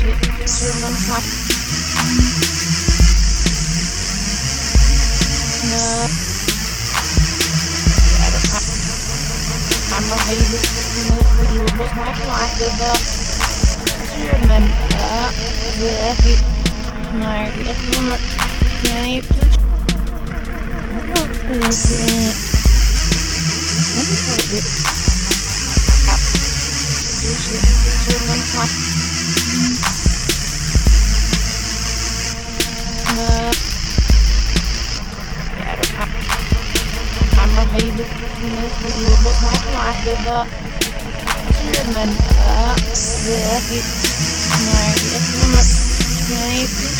I'm a baby, you was my life is up. German, the hit, my little night. I'm a baby, you was my life is up. German, the hit, my little night.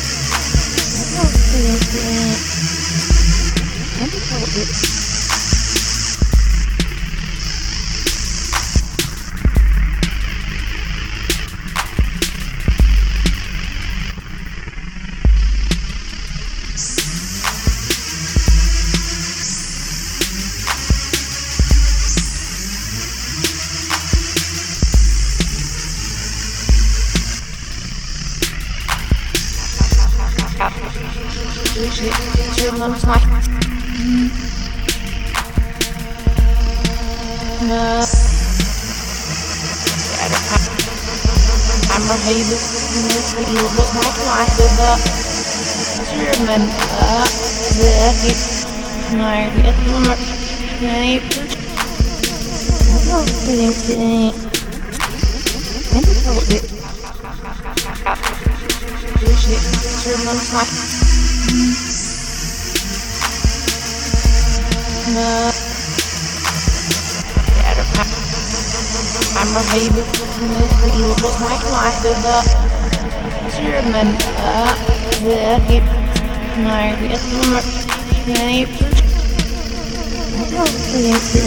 German's like I'm a baby, you was my life is up. German, the hit, my little night. German's like I'm a baby, you was my life is up. German, the hit, my little night.